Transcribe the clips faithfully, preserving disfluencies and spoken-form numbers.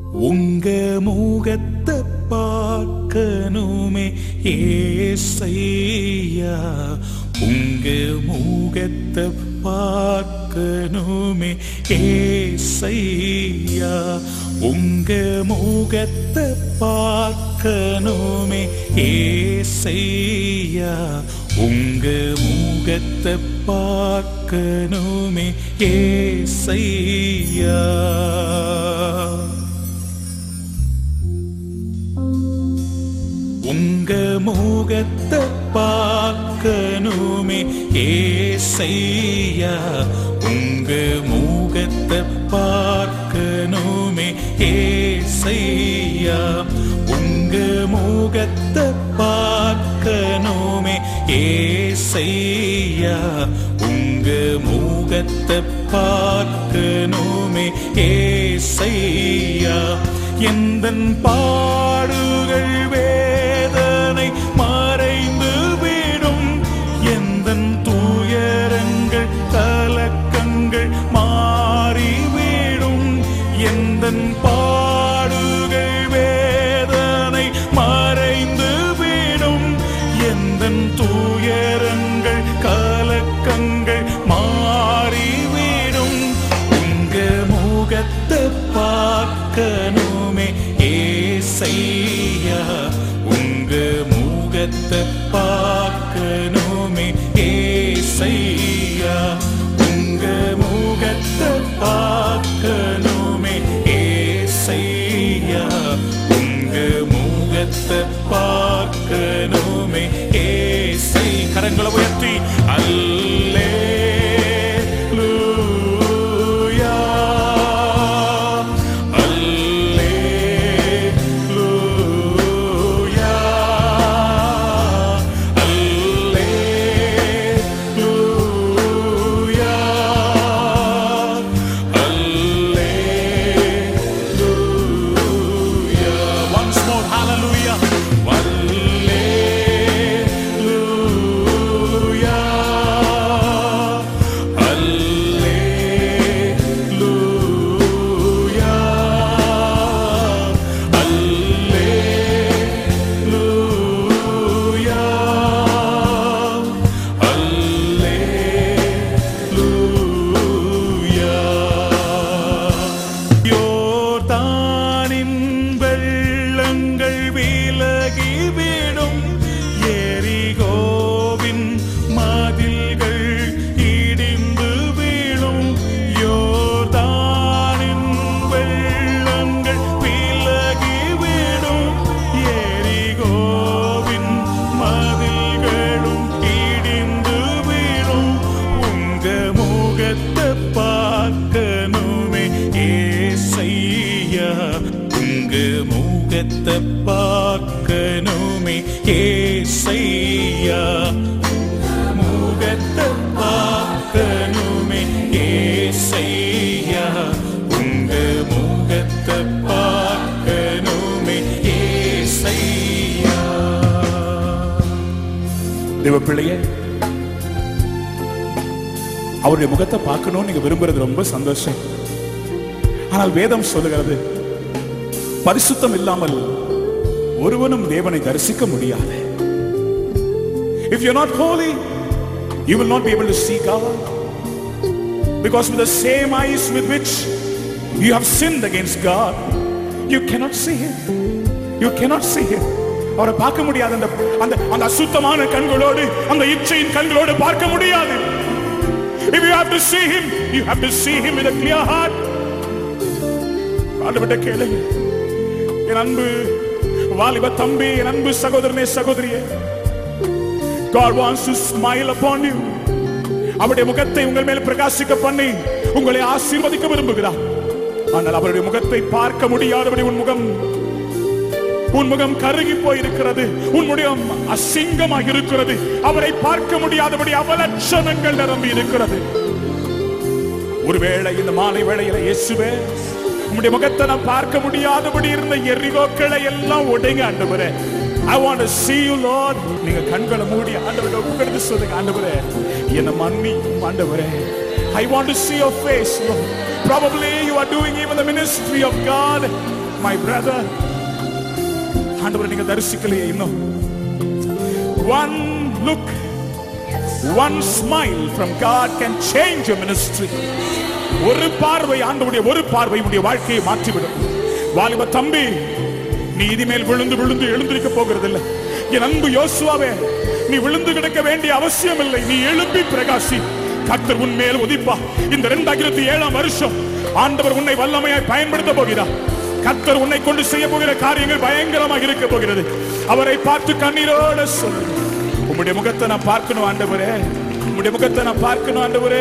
உங்க முகத்தை பார்க்கணுமே ஏசையா, உங்க முகத்தை பார்க்கணுமே ஏசையா, உங்க முகத்தை பார்க்கணுமே ஏசையா, உங்க முகத்தை பார்க்கணுமே ஏசையா. உங்க முகத்தை பார்க்கணுமே ஏசையா, உங்க முகத்தை பார்க்கணுமே ஏசையா, உங்க முகத்தை பார்க்கணுமே ஏசையா, உங்க முகத்தை பார்க்கணுமே ஏசையா. எந்தன் பாடுகள் வேதனை மறைந்து விடும், எந்தன் துயரங்கள் கலக்கங்கள் மாறிவிடும், எந்தன் பாடுகள் வேதனை மறைந்து விடும், எந்தன் துயரங்கள் கலக்கங்கள் மாறிவிடும். உங்க முகத்தை பார்க்கணுமே ஏசையா, உங்க முகத்தை பார்க்கணுமே ஏசையா, உங்க முகத்தை பார்க்கணுமே ஏசையா, உங்க முகத்தை பார்க்கணுமே ஏசை. கரங்களை உயர்த்தி அல்லே பார்க்கணுமே ஏசையா, முகத்தை பார்க்கணுமே ஏசையா, உங்க முகத்தை பார்க்கணுமே ஏசையா. தேவ பிள்ளையே, அவருடைய முகத்தை பார்க்கணும்னு நீங்க விரும்புறது ரொம்ப சந்தோஷம். ஆனால் வேதம் சொல்லுகிறது, பரிசுத்தம் இல்லாமல் ஒருவனும் தேவனை தரிசிக்க முடியாது. If you're not holy, you will not be able to see God, because with the same eyes with which you have sinned against God, you cannot see Him. You cannot see Him. அவரை பார்க்க முடியாது. அந்த அந்த அசுத்தமான கண்களோடு, அந்த இச்சையின் கண்களோடு பார்க்க முடியாது. If you have to see Him, you have to see Him with a clear heart. ஆண்டவரே கேளுங்க. என் அன்பு வாலிப தம்பி, என் அன்பு சகோதரனே சகோதரியே, God wants to smile upon you. அவருடைய முகத்தை உங்கள் மேல் பிரகாசிக்க பண்ணி உங்களை ஆசீர்வதிக்க விரும்புகிறார். ஆனால் அவருடைய முகத்தை பார்க்க முடியாதபடி உன் முகம் உன் முகம் கருகி போயிருக்கிறது, உன் முகம் அசிங்கமாக இருக்கிறது. அவரை பார்க்க முடியாதபடி அவலட்சணங்கள் நிரம்பி இருக்கிறது. ஒருவேளை இந்த மாலை வேளையில இயேசுவே, உம்முடைய முகத்தை நான் பார்க்க முடியாதபடி இருந்த எரிகோக்களை எல்லாம் உடைங்க ஆண்டவரே. I want to see you Lord. நீங்க கண்களை மூடி ஆண்டவரே உட்கார்ந்து சொல்லுங்க, ஆண்டவரே என்ன மன்னியும் ஆண்டவரே. I want to see your face Lord. Probably you are doing even the ministry of God my brother. ஆண்டவரை நீங்க தரிசிக்கலையே இன்னும். One look, one smile from God can change your ministry. ஒரு பார்வை, ஆண்டவருடைய ஒரு பார்வை உடைய வாழ்க்கையை மாற்றிவிடும். வாலிப தம்பி, நீ இனிமேல் விழுந்து விழுந்து எழுந்திருக்க போகிறதில்லை. என் அன்பு யோசுவாவே, நீ விழுந்து கிடக்க வேண்டிய அவசியம் இல்லை. நீ எழுப்பி பிரகாசி. கர்த்தர் உன்மேல் உதிப்பா. இந்த இரண்டாயிரத்தி ஏழாம் வருஷம் ஆண்டவர் உன்னை வல்லமையாய் பயன்படுத்த போகிறார். கர்த்தர் உன்னை கொண்டு செய்ய போகிற காரியங்கள் பயங்கரமாக இருக்க போகிறது. அவரை பார்த்து கண்ணீரோட சொல்லு, உம்முடைய முகத்தை நான் பார்க்கணும் ஆண்டவரே, உம்முடைய முகத்தை நான் பார்க்கணும் ஆண்டவரே.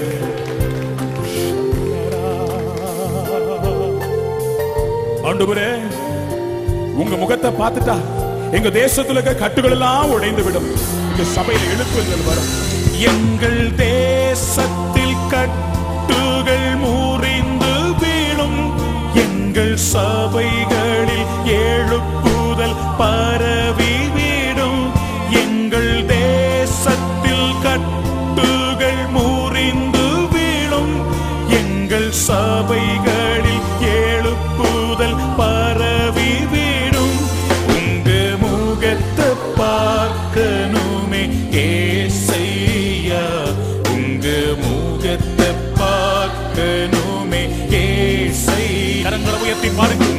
ஆண்டவரே, உங்க முகத்தை பார்த்துட்டா எங்க தேசத்துல இருக்க கட்டுகள் எல்லாம் உடைந்து விடும். இந்த சபையில் எழுப்புதல் வரும். எங்கள் தேசத்தில் கட்டுகள் முறிந்து வீழும். எங்கள் சபைகளில் எழுப்புதல் பரவி வீடும். எங்கள் தேசத்தில் கட்டுகள் முறிந்து வீழும். எங்கள் சபைகளில் எழுப்புதல் பரவி வீடும். உங்க முகத்தை பார்க்கணுமே ஏசையா, உங்க முகத்தை பார்க்கணுமே ஏசையா. கரங்களை உயர்த்தி பாருங்க.